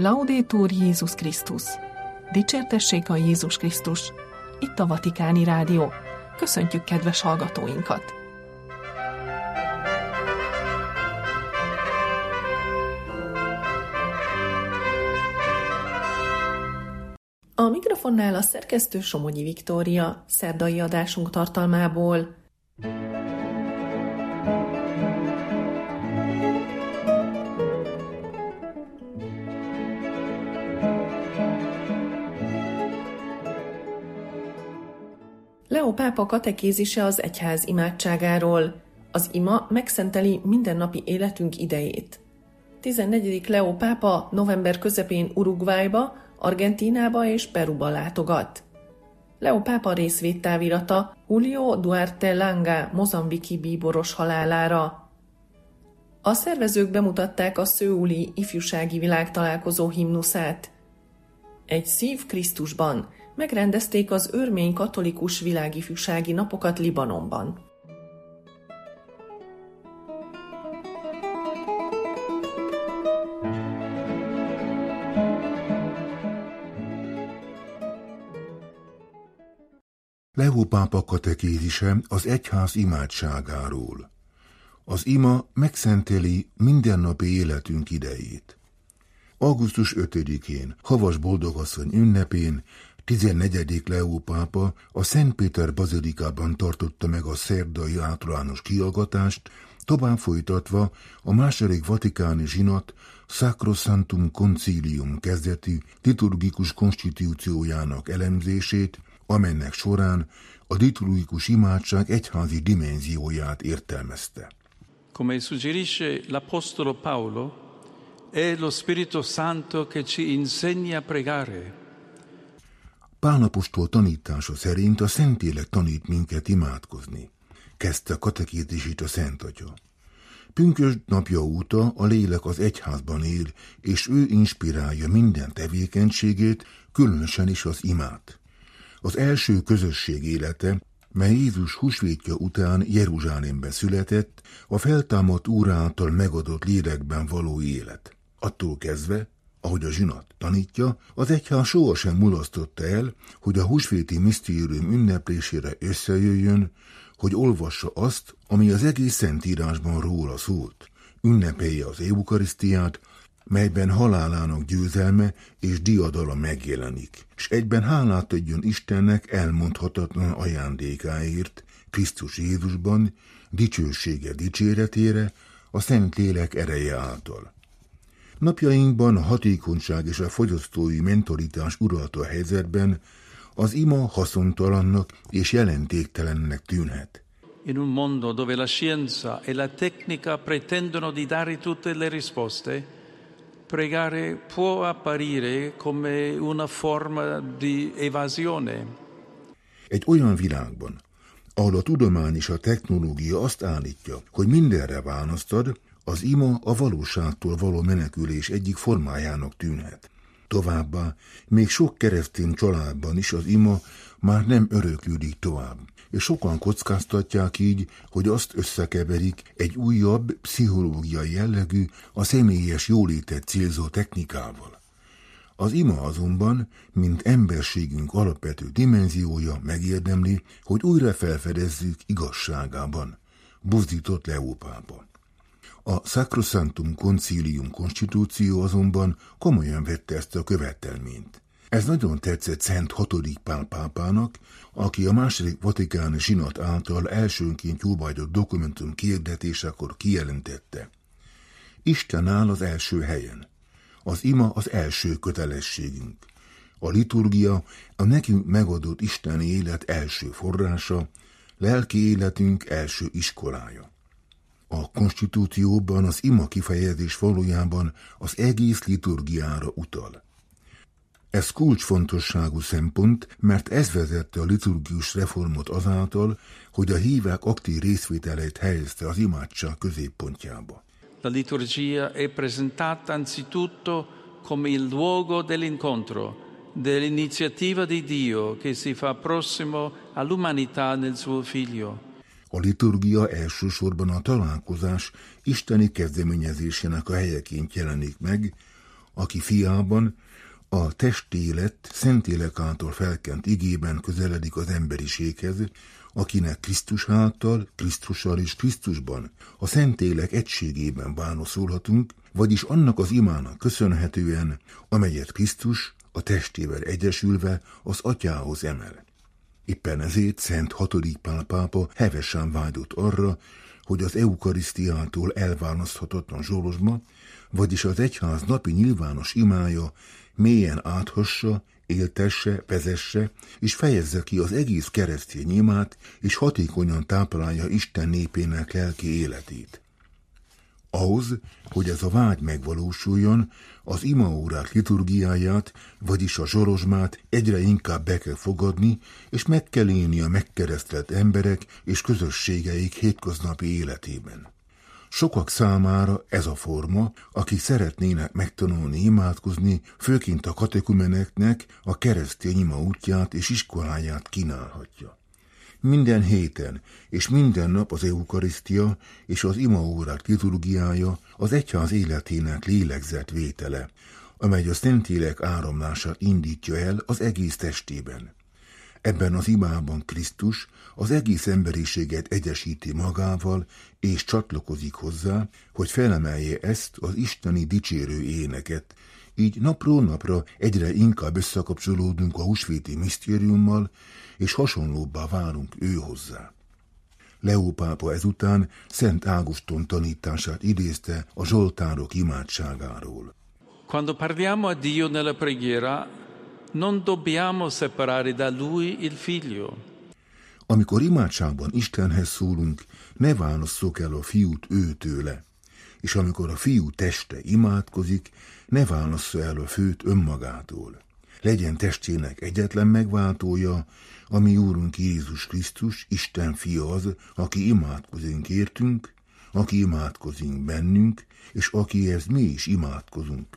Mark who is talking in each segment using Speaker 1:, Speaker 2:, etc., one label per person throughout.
Speaker 1: Laudetur Jézus Krisztus! Dicsértessék a Jézus Krisztus! Itt a Vatikáni Rádió. Köszöntjük kedves hallgatóinkat! A mikrofonnál a szerkesztő Somogyi Viktória, szerdai adásunk tartalmából. Leó pápa katekézise az egyház imádságáról. Az ima megszenteli mindennapi életünk idejét. 14. Leó pápa november közepén Uruguayba, Argentínába és Peruba látogat. Leó pápa részvédtávirata Julio Duarte Langa mozambiki bíboros halálára. A szervezők bemutatták a szöuli ifjúsági világtalálkozó himnuszát. Egy szív Krisztusban megrendezték az örmény katolikus világifjúsági napokat Libanonban.
Speaker 2: Leó pápa katekézise az egyház imádságáról. Az ima megszenteli mindennapi életünk idejét. Augusztus 5-én, Havas Boldogasszony ünnepén, 14. Leó pápa a Szent Péter bazilikában tartotta meg a szerdai általános kihallgatást, tovább folytatva a második vatikáni zsinat Sacrosanctum Concilium kezdetű liturgikus konstitúciójának elemzését, amelynek során a liturgikus imádság egyházi dimenzióját értelmezte.
Speaker 3: Come suggerisce l'Apostolo Paolo, è lo Spirito Santo che ci insegna a pregare.
Speaker 2: Pál apostol tanítása szerint a Szentlélek tanít minket imádkozni, kezdte katekézisét a Szent Atya. Pünkösd napja óta a lélek az egyházban él, és ő inspirálja minden tevékenységét, különösen is az imát. Az első közösség élete, mely Jézus húsvétja után Jeruzsálemben született, a feltámadt Úr által megadott lélekben való élet. Attól kezdve, ahogy a zsinat tanítja, az egyház sohasem mulasztotta el, hogy a húsvéti misztérium ünneplésére összejöjjön, hogy olvassa azt, ami az egész Szentírásban róla szólt. Ünnepelje az eukarisztiát, melyben halálának győzelme és diadala megjelenik, és egyben hálát adjon Istennek elmondhatatlan ajándékáért, Krisztus Jézusban, dicsősége dicséretére, a Szentlélek ereje által. Napjainkban a hatékonyság és a fogyasztói mentalitás uralta helyzetben az ima haszontalannak és jelentéktelennek tűnhet.
Speaker 3: In un mondo dove la scienza e la tecnica pretendono di dare tutte le risposte, pregare può apparire come una forma di evasione.
Speaker 2: Egy olyan világban, ahol a tudomány és a technológia azt állítja, hogy mindenre választ ad, az ima a valóságtól való menekülés egyik formájának tűnhet. Továbbá, még sok keresztény családban is az ima már nem öröklődik tovább, és sokan kockáztatják így, hogy azt összekeverik egy újabb, pszichológiai jellegű, a személyes jólétet célzó technikával. Az ima azonban, mint emberségünk alapvető dimenziója megérdemli, hogy újra felfedezzük igazságában, buzdított Leó pápa. A Sacrosanctum Concilium konstitúció azonban komolyan vette ezt a követelményt. Ez nagyon tetszett Szent 6. Pál pápának, aki a második vatikáni zsinat által elsőnként jóváhagyott dokumentum kiirdetésekor kijelentette. Isten áll az első helyen. Az ima az első kötelességünk. A liturgia a nekünk megadott isteni élet első forrása, lelki életünk első iskolája. A konstitúcióban az ima kifejezés valójában az egész liturgiára utal. Ez kulcsfontosságú szempont, mert ez vezette a liturgikus reformot azáltal, hogy a hívek aktív részvételét helyezte az imádság középpontjába.
Speaker 3: La liturgia è presentata anzitutto come il luogo dell'incontro, dell'iniziativa di Dio che si fa prossimo all'umanità nel suo Figlio.
Speaker 2: A liturgia elsősorban a találkozás isteni kezdeményezésének a helyeként jelenik meg, aki fiában, a testélet Szentlélek által felkent igében közeledik az emberiséghez, akinek Krisztus által, Krisztussal és Krisztusban, a Szentlélek egységében válaszolhatunk, vagyis annak az imának köszönhetően, amelyet Krisztus a testével egyesülve az Atyához emel. Éppen ezért Szent 6. Pál pápa hevesen vágyott arra, hogy az eukarisztiától elválaszthatatlan zsolozsma, vagyis az egyház napi nyilvános imája mélyen áthassa, éltesse, vezesse, és fejezze ki az egész keresztény imát, és hatékonyan táplálja Isten népének lelki életét. Ahhoz, hogy ez a vágy megvalósuljon, az imaórák liturgiáját, vagyis a zsolozsmát egyre inkább be kell fogadni, és meg kell élni a megkeresztelt emberek és közösségeik hétköznapi életében. Sokak számára ez a forma, akik szeretnének megtanulni imádkozni, főként a katekumeneknek a keresztény ima útját és iskoláját kínálhatja. Minden héten és minden nap az eukarisztia és az imaórák liturgiája az egyház életének lélegzetvétele, amely a Szentlélek áramlását indítja el az egész testében. Ebben az imában Krisztus az egész emberiséget egyesíti magával, és csatlakozik hozzá, hogy felemelje ezt az isteni dicsérő éneket. Így napról napra egyre inkább összekapcsolódunk a húsvéti misztériummal, és hasonlóbbá válunk ő hozzá. Leó pápa ezután Szent Ágoston tanítását idézte a zsoltárok imádságáról.
Speaker 3: Quando parliamo a Dio nella preghiera, non dobbiamo separare da lui il figlio.
Speaker 2: Amikor imádságban Istenhez szólunk, ne válasszuk el a fiút őtőle, és amikor a fiú teste imádkozik, ne válassza el a főt önmagától. Legyen testének egyetlen megváltója, a mi Úrunk Jézus Krisztus, Isten fia az, aki imádkozik értünk, aki imádkozik bennünk, és akihez mi is imádkozunk.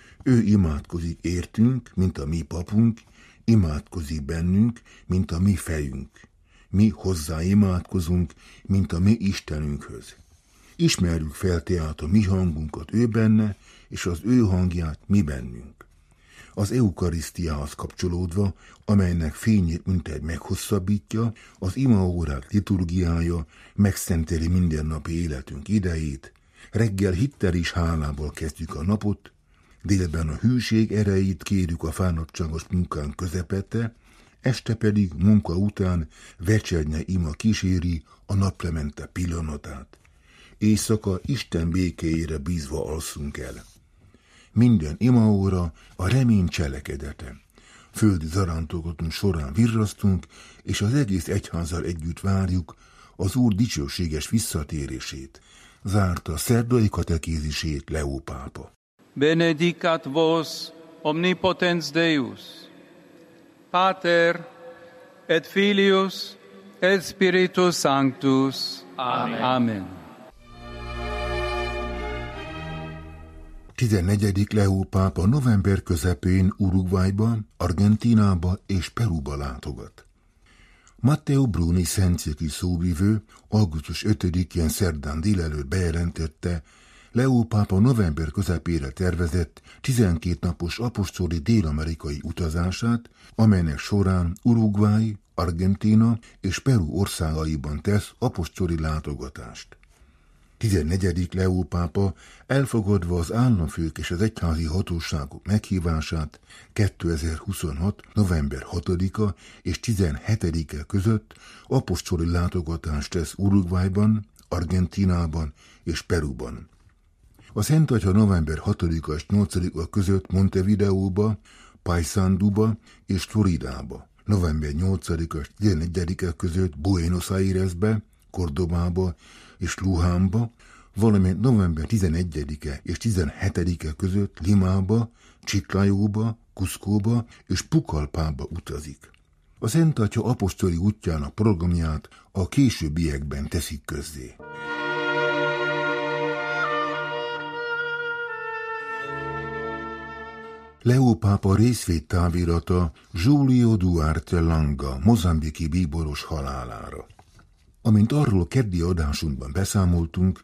Speaker 2: Ő imádkozik értünk, mint a mi papunk, imádkozik bennünk, mint a mi fejünk. Mi hozzá imádkozunk, mint a mi Istenünkhöz. Ismerjük fel tehát a mi hangunkat ő benne, és az ő hangját mi bennünk. Az eukarisztiához kapcsolódva, amelynek fényét mintegy meghosszabbítja, az imaórák liturgiája megszenteli mindennapi életünk idejét, reggel hittel és hálából kezdjük a napot, délben a hűség erejét kérjük a fáradtságos munkánk közepette, este pedig munka után vecsernye ima kíséri a naplemente pillanatát. Éjszaka Isten békéjére bízva alszunk el. Minden imaóra a remény cselekedete. Földi zarántogatunk során virrasztunk, és az egész egyházzal együtt várjuk az Úr dicsőséges visszatérését, zárta a szerdai katekézisét Leó pápa.
Speaker 3: Benedicat vos omnipotens Deus, Pater et Filius et Spiritus Sanctus. Amen. Amen.
Speaker 2: 14. Leó pápa november közepén Uruguayba, Argentínába és Peruba látogat. Matteo Bruni szentszéki szóvivő augusztus 5-én szerdán délelőtt bejelentette, Leó pápa november közepére tervezett 12 napos apostoli dél-amerikai utazását, amelynek során Uruguay, Argentína és Peru országaiban tesz apostoli látogatást. 14. Leó pápa elfogadva az államfők és az egyházi hatóságok meghívását 2026. november 6-a és 17-e között apostoli látogatást tesz Uruguayban, Argentínában és Peruban. A Szent Atya november 6-a és 8-a között Montevideóba, Paysandúba és Floridába, november 8-a és 11-e között Buenos Airesbe, Cordobába és Lujánba, valamint november 11-e és 17-e között Limába, Chiclayoba, Cuscóba és Pucallpába utazik. A Szent Atya apostoli útjának programját a későbbiekben teszik közzé. Leó pápa részvédtávirata Júlio Duarte Langa, mozambiki bíboros halálára. Amint arról keddi adásunkban beszámoltunk,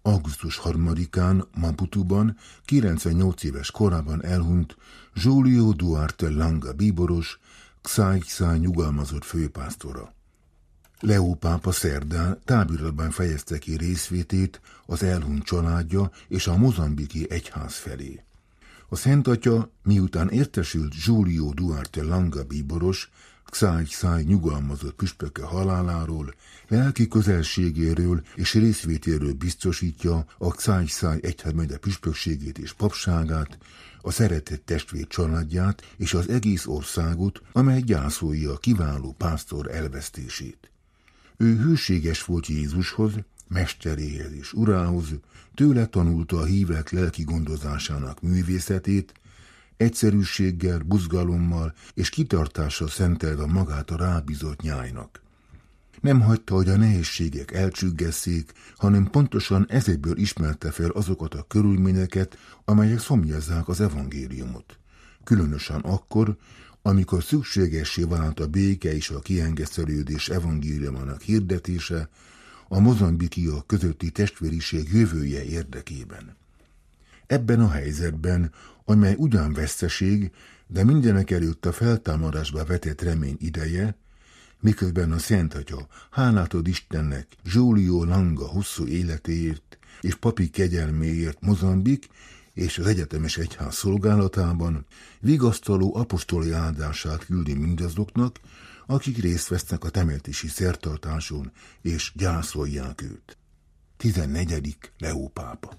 Speaker 2: augusztus 3-án Maputuban 98 éves korában elhunyt Julio Duarte Langa bíboros, Xai nyugalmazott főpásztora. Leó pápa szerdán táviratban fejezte ki részvétét az elhunyt családja és a mozambiki egyház felé. A Szent Atya, miután értesült Julio Duarte Langa bíboros, Xai nyugalmazott püspöke haláláról, lelki közelségéről és részvétéről biztosítja a Xai egyházmegye püspökségét és papságát, a szeretett testvér családját és az egész országot, amely gyászolja a kiváló pásztor elvesztését. Ő hűséges volt Jézushoz, mesteréhez és urához, tőle tanulta a hívek lelki gondozásának művészetét, egyszerűséggel, buzgalommal és kitartással szentelve magát a rábízott nyájnak. Nem hagyta, hogy a nehézségek elcsüggesszék, hanem pontosan ezekből ismerte fel azokat a körülményeket, amelyek szomjazzák az evangéliumot. Különösen akkor, amikor szükségessé vált a béke és a kiengesztelődés evangéliumának hirdetése, a mozambikiak közötti testvériség jövője érdekében. Ebben a helyzetben, amely ugyan veszteség, de mindenek előtt a feltámadásba vetett remény ideje, miközben a Szent Atya hálát ad Istennek Julio Langa hosszú életéért és papi kegyelméért Mozambik és az egyetemes egyház szolgálatában, vigasztaló apostoli áldását küldi mindazoknak, akik részt vesznek a temetési szertartáson és gyászolják őt. 14. Leó pápa.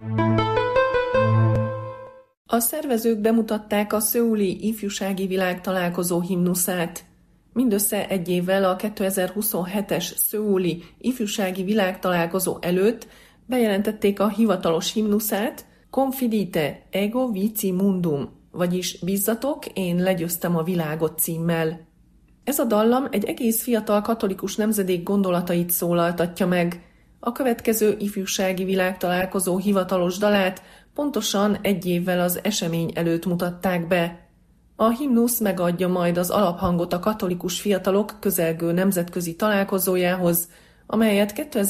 Speaker 1: A szervezők bemutatták a szöuli ifjúsági világtalálkozó himnuszát. Mindössze egy évvel a 2027-es szöuli ifjúsági világtalálkozó előtt bejelentették a hivatalos himnuszát, Confidite ego vici mundum, vagyis Bízzatok, én legyőztem a világot címmel. Ez a dallam egy egész fiatal katolikus nemzedék gondolatait szólaltatja meg. A következő ifjúsági világtalálkozó hivatalos dalát pontosan egy évvel az esemény előtt mutatták be. A himnusz megadja majd az alaphangot a katolikus fiatalok közelgő nemzetközi találkozójához, amelyet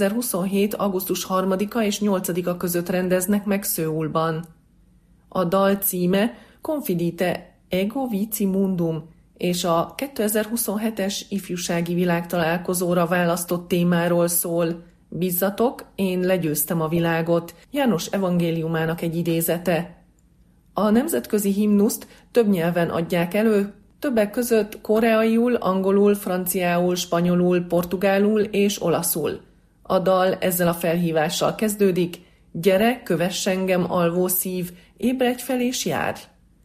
Speaker 1: 2027. augusztus 3-a és 8-a között rendeznek meg Szöulban. A dal címe Confidite ego vici mundum, és a 2027-es ifjúsági világtalálkozóra választott témáról szól. Bízzatok, én legyőztem a világot, János evangéliumának egy idézete. A nemzetközi himnuszt több nyelven adják elő, többek között koreaiul, angolul, franciául, spanyolul, portugálul és olaszul. A dal ezzel a felhívással kezdődik: gyere, kövess engem, alvó szív, ébredj fel és járj!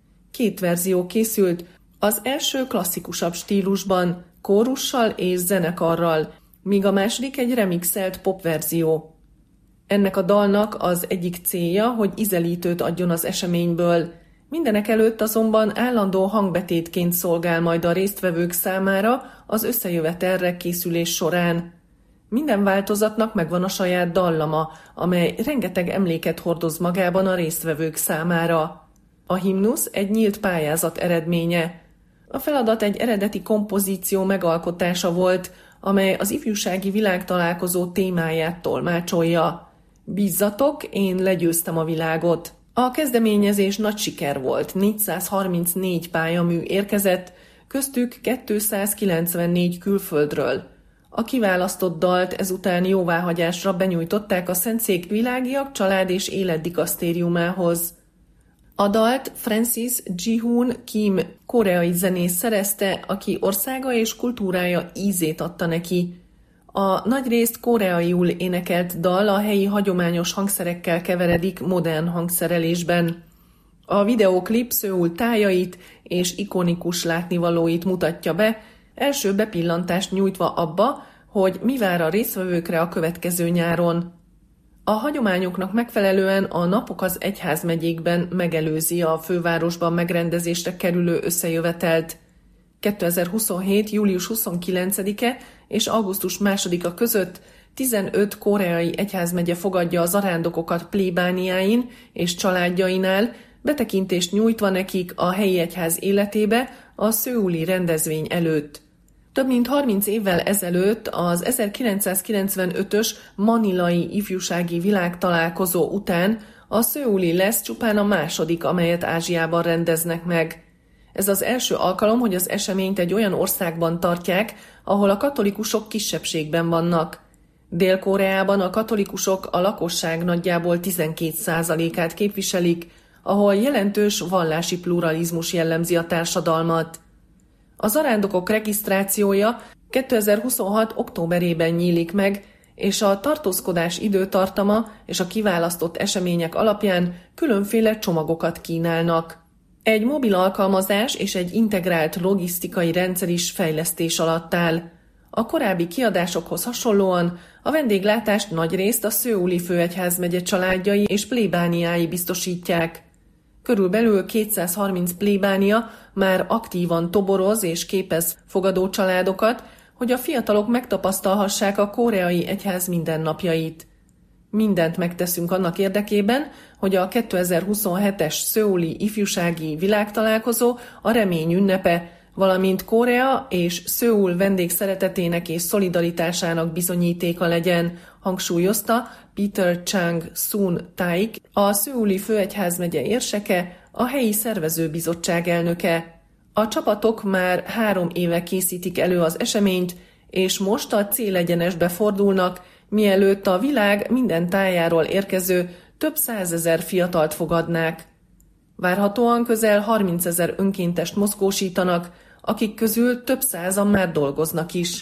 Speaker 1: 2 verzió készült, az első klasszikusabb stílusban, kórussal és zenekarral, míg a második egy remixelt popverzió. Ennek a dalnak az egyik célja, hogy ízelítőt adjon az eseményből. Mindenek előtt azonban állandó hangbetétként szolgál majd a résztvevők számára az összejövetelre készülés során. Minden változatnak megvan a saját dallama, amely rengeteg emléket hordoz magában a résztvevők számára. A himnusz egy nyílt pályázat eredménye. A feladat egy eredeti kompozíció megalkotása volt, amely az ifjúsági világtalálkozó témáját tolmácsolja. Bízzatok, én legyőztem a világot. A kezdeményezés nagy siker volt, 434 pályamű érkezett, köztük 294 külföldről. A kiválasztott dalt ezután jóváhagyásra benyújtották a Szentszék Világiak Család és Életdikasztériumához. A dalt Francis Ji-hoon Kim koreai zenész szerezte, aki országa és kultúrája ízét adta neki. A nagyrészt koreaiul énekelt dal a helyi hagyományos hangszerekkel keveredik modern hangszerelésben. A videóklip Szöul tájait és ikonikus látnivalóit mutatja be, első bepillantást nyújtva abba, hogy mi vár a résztvevőkre a következő nyáron. A hagyományoknak megfelelően a napok az egyházmegyékben megelőzi a fővárosban megrendezésre kerülő összejövetelt. 2027. július 29-e és augusztus 2-a között 15 koreai egyházmegye fogadja a zarándokokat plébániáin és családjainál, betekintést nyújtva nekik a helyi egyház életébe a szöuli rendezvény előtt. Több mint 30 évvel ezelőtt az 1995-ös manilai ifjúsági világtalálkozó után a szöuli lesz csupán a második, amelyet Ázsiában rendeznek meg. Ez az első alkalom, hogy az eseményt egy olyan országban tartják, ahol a katolikusok kisebbségben vannak. Dél-Koreában a katolikusok a lakosság nagyjából 12%-át képviselik, ahol jelentős vallási pluralizmus jellemzi a társadalmat. A zarándokok regisztrációja 2026. októberében nyílik meg, és a tartózkodás időtartama és a kiválasztott események alapján különféle csomagokat kínálnak. Egy mobil alkalmazás és egy integrált logisztikai rendszer is fejlesztés alatt áll. A korábbi kiadásokhoz hasonlóan a vendéglátást nagyrészt a szöuli főegyházmegye családjai és plébániái biztosítják. Körülbelül 230 plébánia már aktívan toboroz és képez fogadó családokat, hogy a fiatalok megtapasztalhassák a koreai egyház mindennapjait. Mindent megteszünk annak érdekében, hogy a 2027-es szöuli ifjúsági világtalálkozó a remény ünnepe, valamint Korea és Szöul vendégszeretetének és szolidaritásának bizonyítéka legyen, hangsúlyozta Peter Chang-sun Taik, a szöuli főegyházmegye érseke, a helyi szervezőbizottság elnöke. A csapatok már 3 éve készítik elő az eseményt, és most a célegyenesbe fordulnak, mielőtt a világ minden tájáról érkező több 100 000 fiatalt fogadnák. Várhatóan közel 30 000 önkéntest mozgósítanak, akik közül több 100-an már dolgoznak is.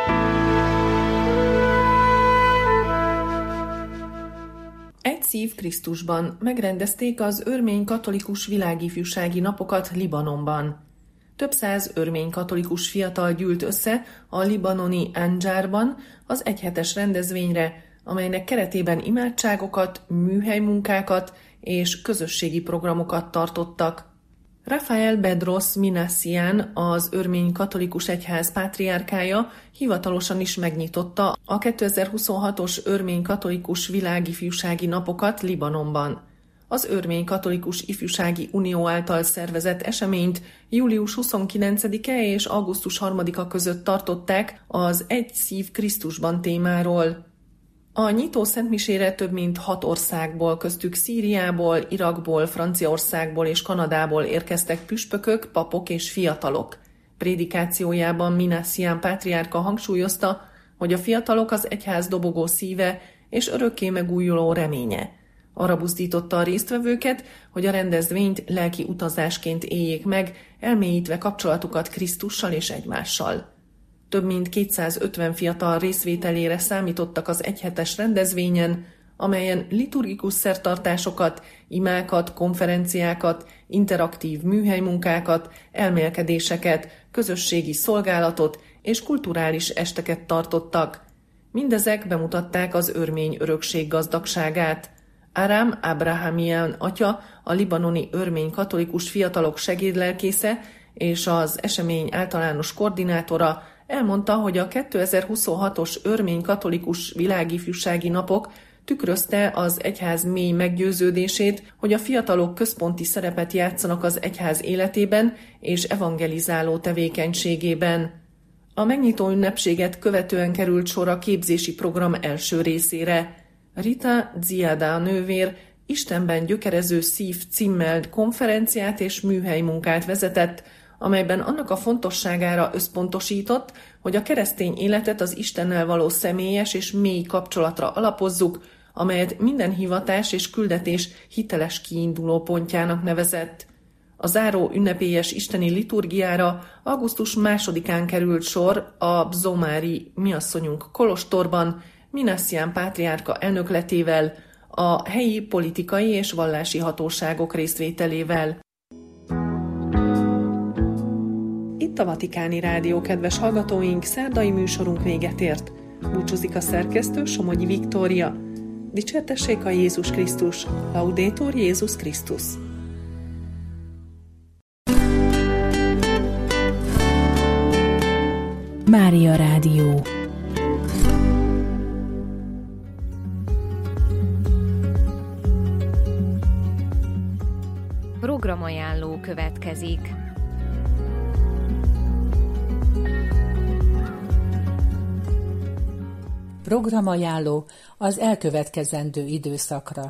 Speaker 1: Egy szív Krisztusban megrendezték az örmény katolikus világifjúsági napokat Libanonban. Több 100 örmény katolikus fiatal gyűlt össze a libanoni Anjarban az egyhetes rendezvényre, amelynek keretében imádságokat, műhelymunkákat és közösségi programokat tartottak. Rafael Bedros Minassian, az örmény katolikus egyház pátriárkája hivatalosan is megnyitotta a 2026-os örmény katolikus világifjúsági napokat Libanonban. Az Örmény Katolikus Ifjúsági Unió által szervezett eseményt július 29-e és augusztus 3-a között tartották az Egy szív Krisztusban témáról. A nyitó szentmisére több mint 6 országból, köztük Szíriából, Irakból, Franciaországból és Kanadából érkeztek püspökök, papok és fiatalok. Prédikációjában Minassian pátriárka hangsúlyozta, hogy a fiatalok az egyház dobogó szíve és örökké megújuló reménye. Arra buzdította a résztvevőket, hogy a rendezvényt lelki utazásként éljék meg, elmélyítve kapcsolatukat Krisztussal és egymással. Több mint 250 fiatal részvételére számítottak az egyhetes rendezvényen, amelyen liturgikus szertartásokat, imákat, konferenciákat, interaktív műhelymunkákat, elmélkedéseket, közösségi szolgálatot és kulturális esteket tartottak. Mindezek bemutatták az örmény örökség gazdagságát. Aram Abrahamian atya, a libanoni örmény katolikus fiatalok segédlelkésze és az esemény általános koordinátora elmondta, hogy a 2026-os örmény katolikus világifjúsági napok tükrözte az egyház mély meggyőződését, hogy a fiatalok központi szerepet játszanak az egyház életében és evangelizáló tevékenységében. A megnyitó ünnepséget követően került sor a képzési program első részére. Rita Ziada nővér Istenben gyökerező szív címmel konferenciát és műhelymunkát vezetett, amelyben annak a fontosságára összpontosított, hogy a keresztény életet az Istennel való személyes és mély kapcsolatra alapozzuk, amelyet minden hivatás és küldetés hiteles kiinduló pontjának nevezett. A záró ünnepélyes isteni liturgiára augusztus 2-án került sor a Bzomári miasszonyunk kolostorban, Minassian pátriárka elnökletével, a helyi politikai és vallási hatóságok részvételével. Itt a Vatikáni Rádió, kedves hallgatóink, szerdai műsorunk véget ért. Búcsúzik a szerkesztő, Somogyi Viktória. Dicsértessék a Jézus Krisztus, Laudetur Jézus Krisztus.
Speaker 4: Mária Rádió. Programajánló következik.
Speaker 5: Programajánló az elkövetkezendő időszakra.